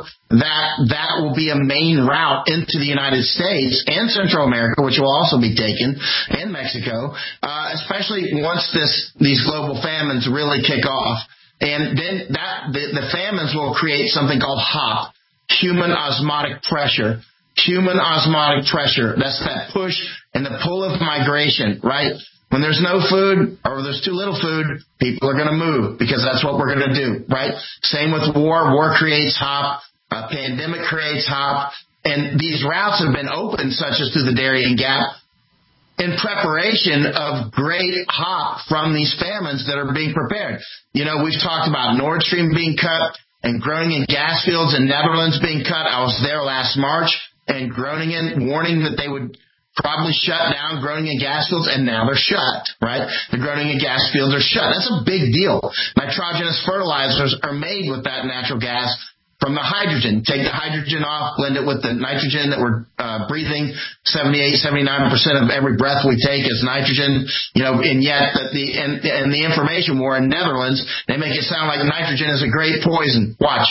P: that will be a main route into the United States and Central America, which will also be taken, and Mexico, especially once these global famines really kick off. And then the famines will create something called HOP, human osmotic pressure. Human osmotic pressure. That's that push and the pull of migration, right? When there's no food or there's too little food, people are going to move because that's what we're going to do, right? Same with war. War creates HOP. A pandemic creates HOP. And these routes have been opened, such as through the Darien Gap, in preparation of great HOP from these famines that are being prepared. We've talked about Nord Stream being cut and Groningen gas fields in Netherlands being cut. I was there last March, and Groningen warning that they would probably shut down Groningen gas fields, and now they're shut, right? The Groningen gas fields are shut. That's a big deal. Nitrogenous fertilizers are made with that natural gas from the hydrogen. Take the hydrogen off, blend it with the nitrogen that we're breathing. 78, 79% of every breath we take is nitrogen, and yet the information war in Netherlands, they make it sound like nitrogen is a great poison. Watch.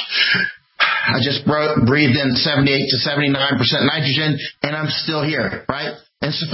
P: I just breathed in 78 to 79% nitrogen, and I'm still here, right? And so,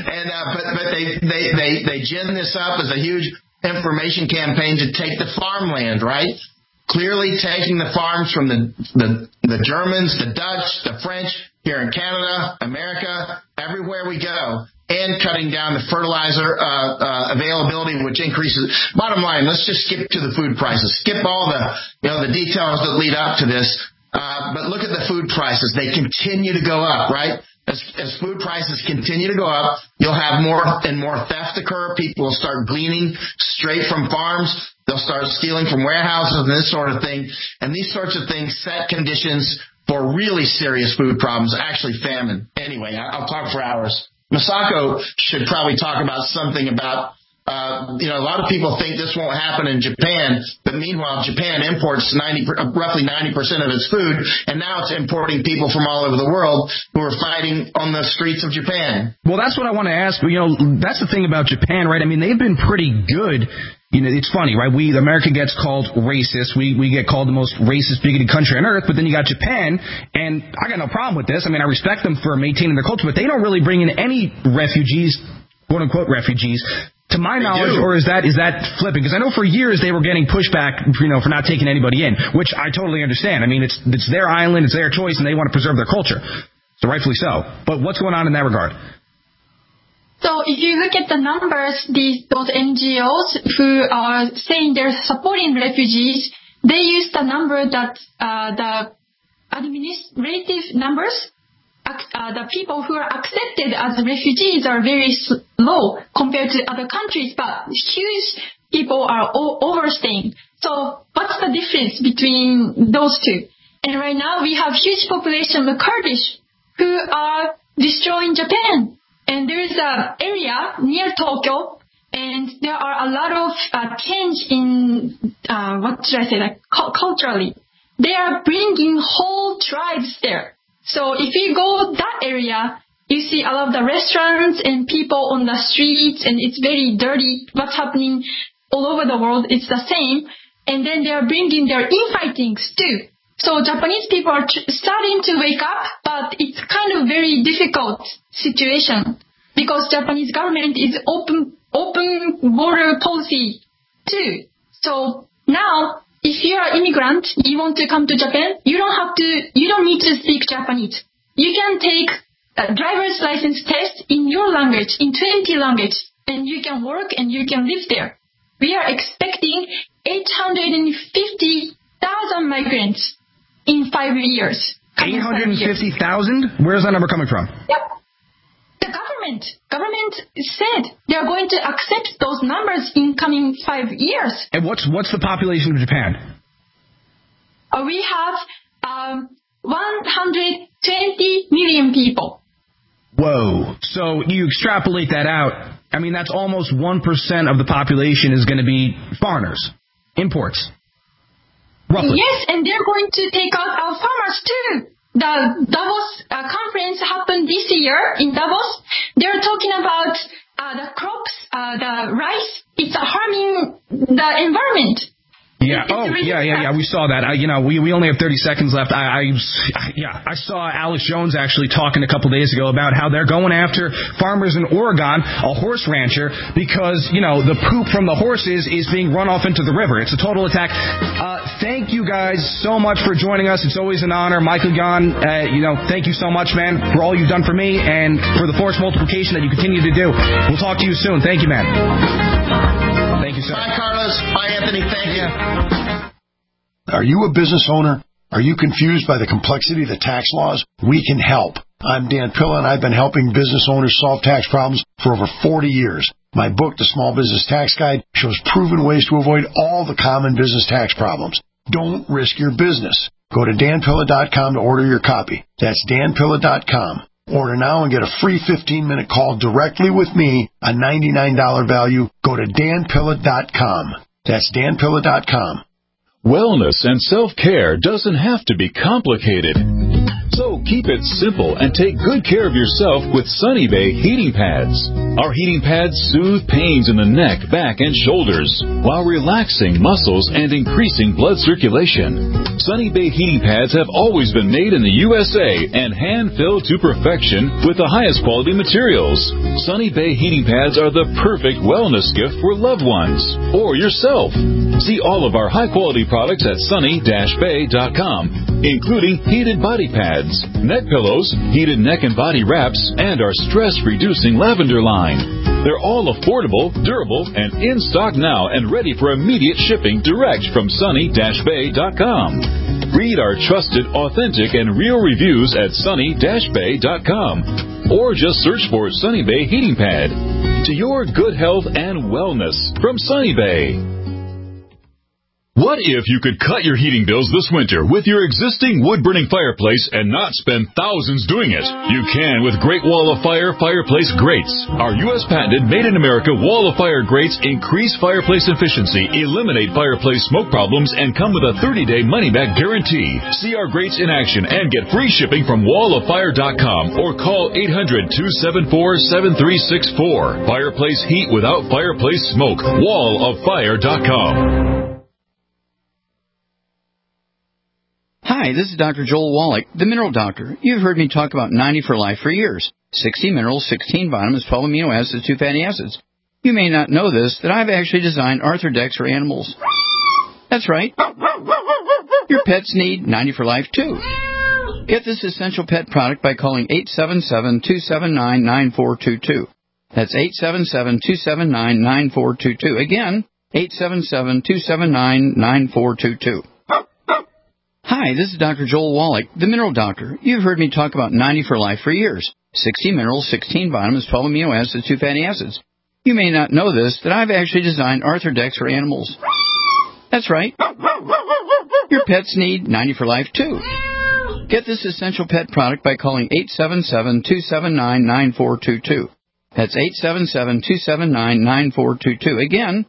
P: but they gin this up as a huge information campaign to take the farmland, right? Clearly taking the farms from the Germans, the Dutch, the French, here in Canada, America, everywhere we go. and cutting down the fertilizer availability, which increases. Bottom line, let's just skip to the food prices. Skip all the details that lead up to this. But look at the food prices. They continue to go up, right? As food prices continue to go up, you'll have more and more theft occur. People will start gleaning straight from farms. They'll start stealing from warehouses and this sort of thing. And these sorts of things set conditions for really serious food problems, actually famine. Anyway, I'll talk for hours. Masako should probably talk about something about, a lot of people think this won't happen in Japan, but meanwhile, Japan imports roughly 90% of its food, and now it's importing people from all over the world who are fighting on the streets of Japan.
N: Well, that's what I want to ask. That's the thing about Japan, right? I mean, they've been pretty good. It's funny, right? America gets called racist. We get called the most racist, bigoted country on earth, but then you got Japan, and I got no problem with this. I mean, I respect them for maintaining their culture, but they don't really bring in any refugees, quote-unquote refugees, to my knowledge, or is that flipping? Because I know for years they were getting pushback, for not taking anybody in, which I totally understand. I mean, it's their island, it's their choice, and they want to preserve their culture. So rightfully so. But what's going on in that regard?
E: So if you look at the numbers, those NGOs who are saying they're supporting refugees, they use the number that the administrative numbers. The people who are accepted as refugees are very low compared to other countries, but huge people are overstaying. So what's the difference between those two? And right now we have huge population of Kurdish who are destroying Japan. And there is an area near Tokyo, and there are a lot of change in, culturally. They are bringing whole tribes there. So if you go that area, you see a lot of the restaurants and people on the streets, and it's very dirty. What's happening all over the world, it's the same. And then they are bringing their infightings too. So Japanese people are starting to wake up, but it's kind of very difficult situation because Japanese government is open border policy too. So now, if you are an immigrant, you want to come to Japan, you don't need to speak Japanese. You can take a driver's license test in your language, in 20 languages, and you can work and you can live there. We are expecting 850,000 migrants in 5 years.
N: 850,000? Where's that number coming from?
E: Yep. The government said they are going to accept those numbers in coming 5 years.
N: And what's the population of Japan?
E: We have 120 million people.
N: Whoa. So you extrapolate that out. I mean, that's almost 1% of the population is going to be foreigners, imports. Roughly.
E: Yes, and they're going to take out our farmers too. The Davos conference happened this year in Davos. They're talking about the crops, the rice. It's harming the environment.
N: Yeah. Yeah. We saw that. We only have 30 seconds left. I saw Alex Jones actually talking a couple days ago about how they're going after farmers in Oregon, a horse rancher, because, the poop from the horses is being run off into the river. It's a total attack. Thank you guys so much for joining us. It's always an honor. Michael Gaughan, thank you so much, man, for all you've done for me and for the force multiplication that you continue to do. We'll talk to you soon. Thank you, man. Thank you, sir.
P: Bye, Carlos. Bye, Anthony. Thank you.
I: Are you a business owner? Are you confused by the complexity of the tax laws? We can help. I'm Dan Pilla, and I've been helping business owners solve tax problems for over 40 years. My book, The Small Business Tax Guide, shows proven ways to avoid all the common business tax problems. Don't risk your business. Go to danpilla.com to order your copy. That's danpilla.com. Order now and get a free 15-minute call directly with me, a $99 value. Go to danpilla.com. That's danpilla.com.
S: Wellness and self-care doesn't have to be complicated. So keep it simple and take good care of yourself with Sunny Bay heating pads. Our heating pads soothe pains in the neck, back, and shoulders while relaxing muscles and increasing blood circulation. Sunny Bay heating pads have always been made in the USA and hand-filled to perfection with the highest quality materials. Sunny Bay heating pads are the perfect wellness gift for loved ones or yourself. See all of our high-quality products at sunny-bay.com. including heated body pads, neck pillows, heated neck and body wraps, and our stress-reducing lavender line. They're all affordable, durable, and in stock now and ready for immediate shipping direct from sunny-bay.com. Read our trusted, authentic, and real reviews at sunny-bay.com. Or just search for Sunny Bay Heating Pad. To your good health and wellness from Sunny Bay. What if you could cut your heating bills this winter with your existing wood-burning fireplace and not spend thousands doing it? You can with Great Wall of Fire fireplace grates. Our U.S. patented made-in-America Wall of Fire grates increase fireplace efficiency, eliminate fireplace smoke problems, and come with a 30-day money-back guarantee. See our grates in action and get free shipping from walloffire.com or call 800-274-7364. Fireplace heat without fireplace smoke. walloffire.com.
K: Hi, this is Dr. Joel Wallach, the Mineral Doctor. You've heard me talk about 90 for Life for years. 60 minerals, 16 vitamins, 12 amino acids, 2 fatty acids. You may not know this, that I've actually designed Arthrodex for animals. That's right. Your pets need 90 for Life, too. Get this essential pet product by calling 877-279-9422. That's 877-279-9422. Again, 877-279-9422. Hi, this is Dr. Joel Wallach, the Mineral Doctor. You've heard me talk about 90 for Life for years. 60 minerals, 16 vitamins, 12 amino acids, 2 fatty acids. You may not know this, that I've actually designed Arthrodex for animals. That's right. Your pets need 90 for Life, too. Get this essential pet product by calling 877-279-9422. That's 877-279-9422. Again,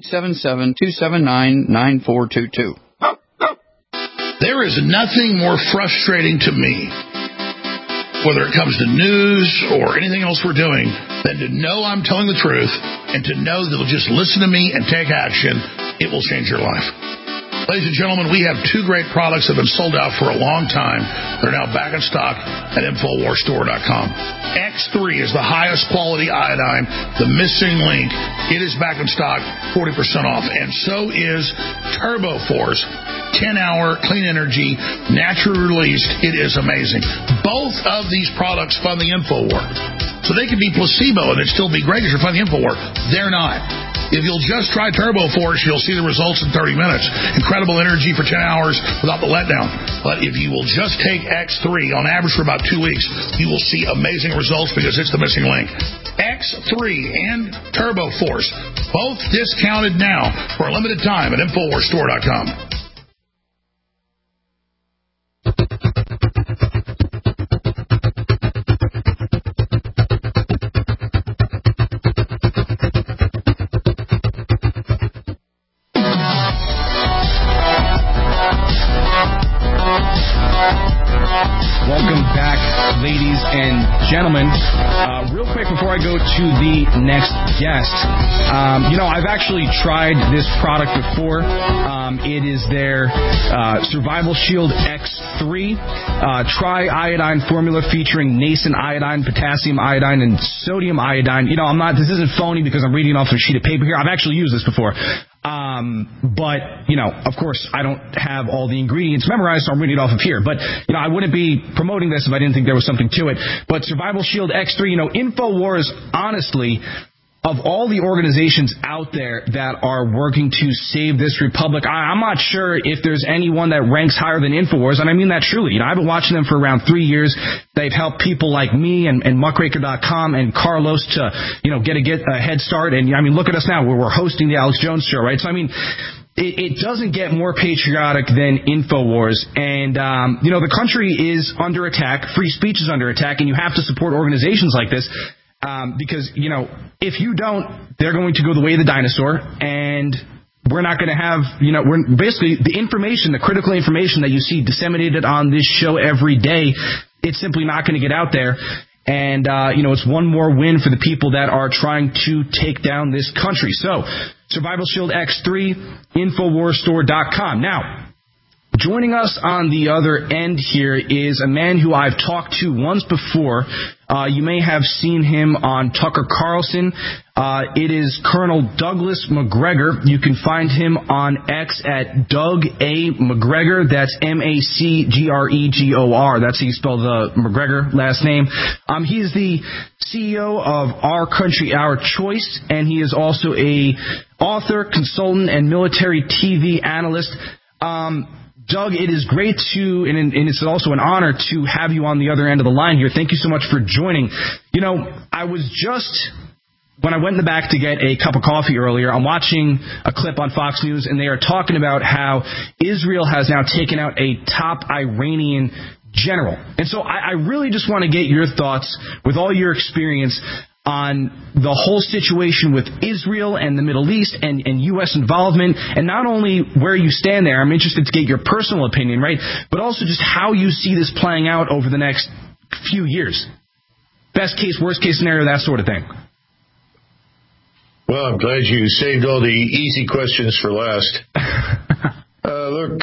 K: 877-279-9422.
J: There is nothing more frustrating to me, whether it comes to news or anything else we're doing, than to know I'm telling the truth and to know they'll just listen to me and take action. It will change your life. Ladies and gentlemen, we have 2 great products that have been sold out for a long time. They're now back in stock at InfoWarsStore.com. X3 is the highest quality iodine, the missing link. It is back in stock, 40% off. And so is TurboForce, 10-hour clean energy, naturally released. It is amazing. Both of these products fund the InfoWar. So they could be placebo and it'd still be great because you're funding the InfoWar. They're not. If you'll just try TurboForce, you'll see the results in 30 minutes. Incredible energy for 10 hours without the letdown. But if you will just take X3 on average for about 2 weeks, you will see amazing results because it's the missing link. X3 and TurboForce, both discounted now for a limited time at InfoWarsStore.com.
N: Welcome back, ladies and gentlemen. Real quick before I go to the next guest, I've actually tried this product before. It is their Survival Shield X3 tri-iodine formula featuring nascent iodine, potassium iodine, and sodium iodine. This isn't phony because I'm reading off a sheet of paper here. I've actually used this before. But, of course, I don't have all the ingredients memorized, so I'm reading it off of here. But, I wouldn't be promoting this if I didn't think there was something to it. But Survival Shield X3, InfoWars, honestly, of all the organizations out there that are working to save this republic, I'm not sure if there's anyone that ranks higher than InfoWars, and I mean that truly. I've been watching them for around 3 years. They've helped people like me and Muckraker.com and Carlos to, get a head start. And, look at us now. We're hosting the Alex Jones Show, right? So, it doesn't get more patriotic than InfoWars. And, the country is under attack. Free speech is under attack, and you have to support organizations like this. Because, if you don't, they're going to go the way of the dinosaur, and we're not going to have, we're basically the information, the critical information that you see disseminated on this show every day, it's simply not going to get out there. And, it's one more win for the people that are trying to take down this country. So, Survival Shield X3, InfoWarsStore.com. Now, joining us on the other end here is a man who I've talked to once before You may have seen him on Tucker Carlson. It is Colonel Douglas Macgregor. You can find him on X at Doug A. Macgregor. That's Macgregor. That's how you spell the Macgregor last name. He is the CEO of Our Country, Our Choice, and he is also a author, consultant, and military TV analyst. Doug, it is great to, and it's also an honor to have you on the other end of the line here. Thank you so much for joining. You know, I was just, when I went in the back to get a cup of coffee earlier, I'm watching a clip on Fox News, and they are talking about how Israel has now taken out a top Iranian general. And so I really just want to get your thoughts, with all your experience, on the whole situation with Israel and the Middle East and U.S. involvement, and not only where you stand there, I'm interested to get your personal opinion, right, but also just how you see this playing out over the next few years. Best case, worst case scenario, that sort of thing.
L: Well, I'm glad you saved all the easy questions for last. Look,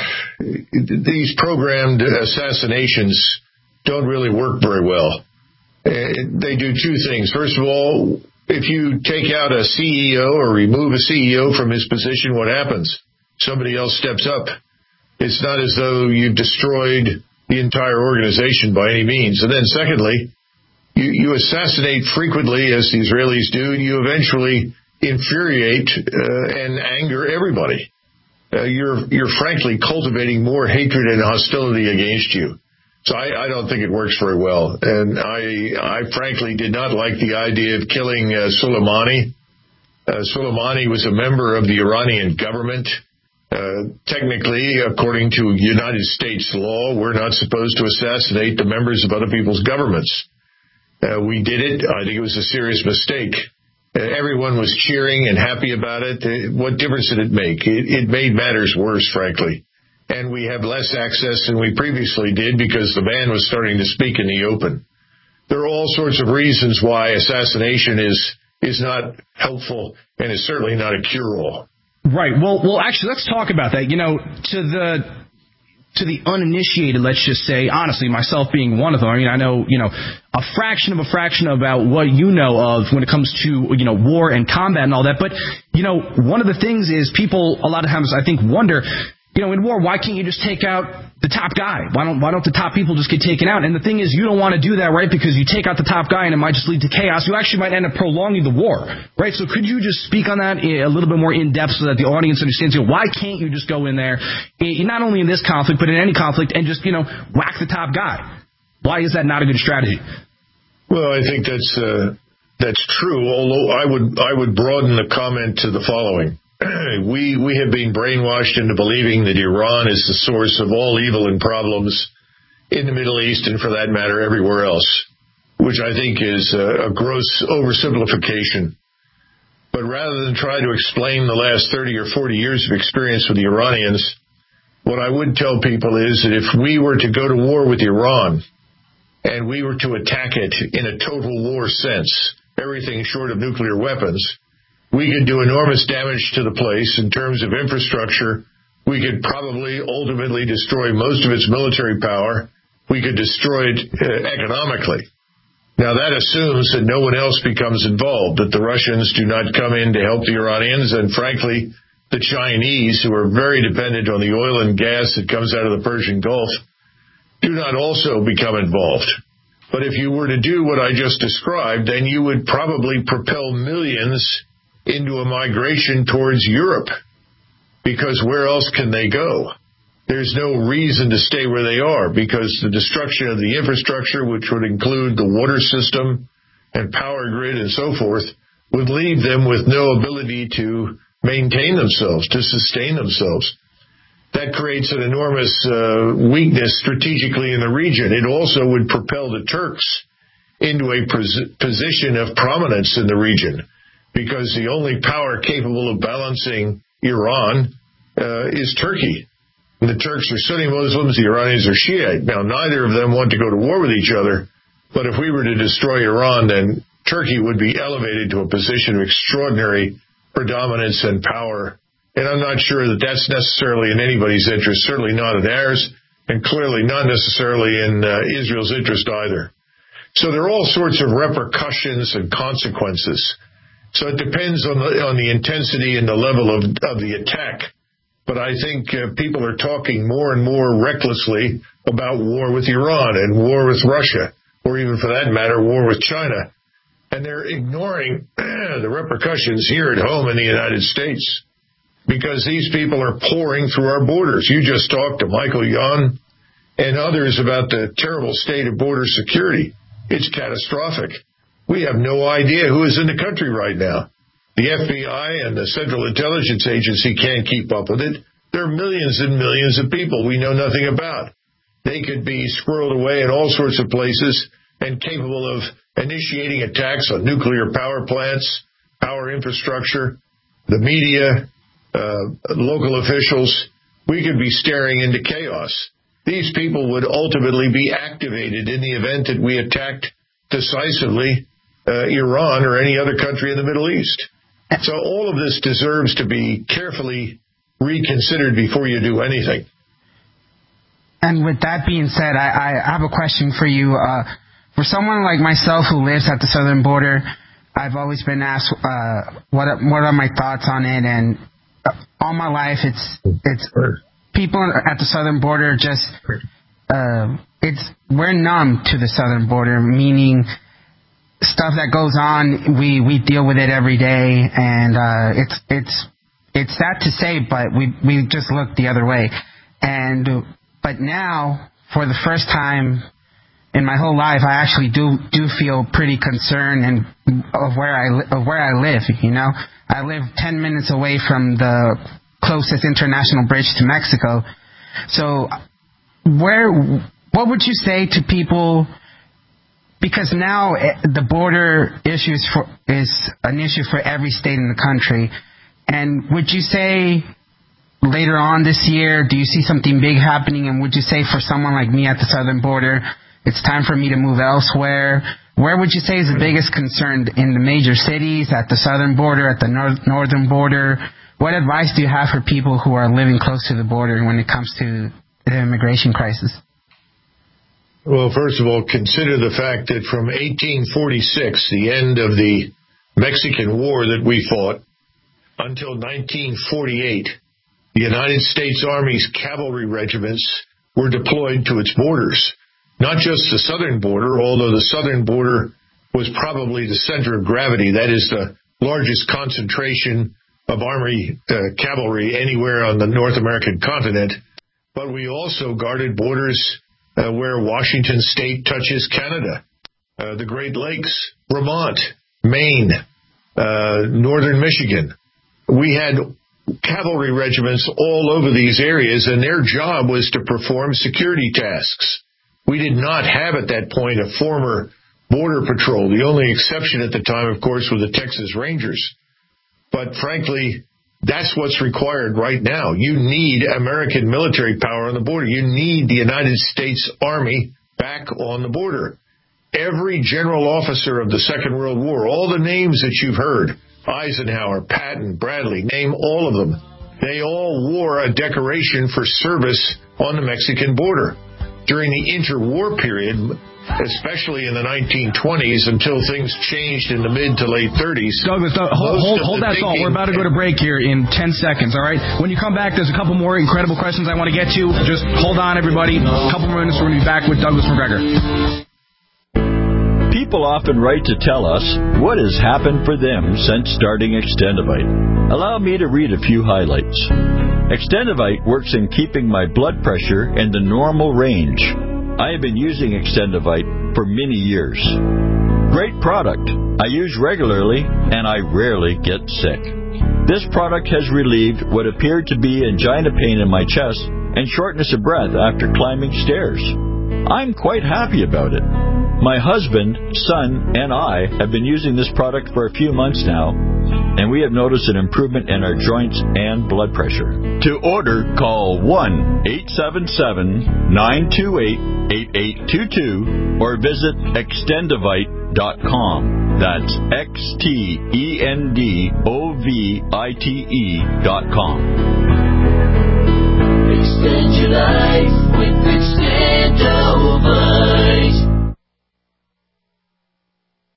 L: these programmed assassinations don't really work very well. They do two things. First of all, if you take out a CEO or remove a CEO from his position, what happens? Somebody else steps up. It's not as though you've destroyed the entire organization by any means. And then secondly, you assassinate frequently, as the Israelis do, and you eventually infuriate and anger everybody. You're frankly cultivating more hatred and hostility against you. So I don't think it works very well. And I frankly did not like the idea of killing Soleimani. Soleimani was a member of the Iranian government. Technically, according to United States law, we're not supposed to assassinate the members of other people's governments. We did it. I think it was a serious mistake. Everyone was cheering and happy about it. What difference did it make? It made matters worse, frankly. And we have less access than we previously did because the man was starting to speak in the open. There are all sorts of reasons why assassination is not helpful and is certainly not a cure-all.
N: Right. Well, actually, let's talk about that. You know, to the uninitiated, let's just say, honestly, myself being one of them, I mean, I know, a fraction about what you know of when it comes to, war and combat and all that. But, one of the things is people a lot of times, I think, wonder, in war, why can't you just take out the top guy? Why don't the top people just get taken out? And the thing is, you don't want to do that, right? Because you take out the top guy and it might just lead to chaos. You actually might end up prolonging the war, right? So could you just speak on that a little bit more in depth so that the audience understands, why can't you just go in there, not only in this conflict, but in any conflict, and just, whack the top guy? Why is that not a good strategy?
L: Well, I think that's true, although I would broaden the comment to the following. We have been brainwashed into believing that Iran is the source of all evil and problems in the Middle East and, for that matter, everywhere else, which I think is a gross oversimplification. But rather than try to explain the last 30 or 40 years of experience with the Iranians, what I would tell people is that if we were to go to war with Iran and we were to attack it in a total war sense, everything short of nuclear weapons, we could do enormous damage to the place in terms of infrastructure. We could probably ultimately destroy most of its military power. We could destroy it economically. Now, that assumes that no one else becomes involved, that the Russians do not come in to help the Iranians, and frankly, the Chinese, who are very dependent on the oil and gas that comes out of the Persian Gulf, do not also become involved. But if you were to do what I just described, then you would probably propel millions into a migration towards Europe, because where else can they go? There's no reason to stay where they are, because the destruction of the infrastructure, which would include the water system and power grid and so forth, would leave them with no ability to maintain themselves, to sustain themselves. That creates an enormous weakness strategically in the region. It also would propel the Turks into a position of prominence in the region, because the only power capable of balancing Iran is Turkey. The Turks are Sunni Muslims, the Iranians are Shiite. Now, neither of them want to go to war with each other, but if we were to destroy Iran, then Turkey would be elevated to a position of extraordinary predominance and power. And I'm not sure that that's necessarily in anybody's interest, certainly not in ours, and clearly not necessarily in Israel's interest either. So there are all sorts of repercussions and consequences. So it depends on the intensity and the level of the attack. But I think people are talking more and more recklessly about war with Iran and war with Russia, or even for that matter, war with China. And they're ignoring the repercussions here at home in the United States because these people are pouring through our borders. You just talked to Michael Yon and others about the terrible state of border security. It's catastrophic. We have no idea who is in the country right now. The FBI and the Central Intelligence Agency can't keep up with it. There are millions and millions of people we know nothing about. They could be squirreled away in all sorts of places and capable of initiating attacks on nuclear power plants, power infrastructure, the media, local officials. We could be staring into chaos. These people would ultimately be activated in the event that we attacked decisively Iran or any other country in the Middle East. So all of this deserves to be carefully reconsidered before you do anything.
O: And with that being said, I have a question for you. For someone like myself who lives at the southern border, I've always been asked what are my thoughts on it, and all my life it's people at the southern border just we're numb to the southern border, meaning stuff that goes on, we deal with it every day, and it's sad to say, but we just look the other way. But now, for the first time in my whole life, I actually do feel pretty concerned of where I live. You know, I live 10 minutes away from the closest international bridge to Mexico. So, what would you say to people? Because now the border issue is an issue for every state in the country. And would you say later on this year, do you see something big happening? And would you say for someone like me at the southern border, it's time for me to move elsewhere? Where would you say is the biggest concern? In the major cities, at the southern border, at the northern border? What advice do you have for people who are living close to the border when it comes to the immigration crisis?
L: Well, first of all, consider the fact that from 1846, the end of the Mexican War that we fought, until 1948, the United States Army's cavalry regiments were deployed to its borders. Not just the southern border, although the southern border was probably the center of gravity. That is the largest concentration of Army cavalry anywhere on the North American continent. But we also guarded borders where Washington State touches Canada, the Great Lakes, Vermont, Maine, northern Michigan. We had cavalry regiments all over these areas, and their job was to perform security tasks. We did not have at that point a former border patrol. The only exception at the time, of course, were the Texas Rangers. But frankly, that's what's required right now. You need American military power on the border. You need the United States Army back on the border. Every general officer of the Second World War, all the names that you've heard, Eisenhower, Patton, Bradley, name all of them. They all wore a decoration for service on the Mexican border. During the interwar period, especially in the 1920s until things changed in the mid to late 30s.
N: Douglas, hold that thought. We're about to go to break here in 10 seconds, all right? When you come back, there's a couple more incredible questions I want to get to. Just hold on, everybody. A couple more minutes, we're going to be back with Douglas McGregor.
D: People often write to tell us what has happened for them since starting Extendivite. Allow me to read a few highlights. Extendivite works in keeping my blood pressure in the normal range. I have been using Extendivite for many years. Great product. I use regularly, and I rarely get sick. This product has relieved what appeared to be angina pain in my chest and shortness of breath after climbing stairs. I'm quite happy about it. My husband, son, and I have been using this product for a few months now, and we have noticed an improvement in our joints and blood pressure. To order, call 1-877-928-8822 or visit Extendivite.com. That's Extendovite.com.
G: Extend your life with Extendovite.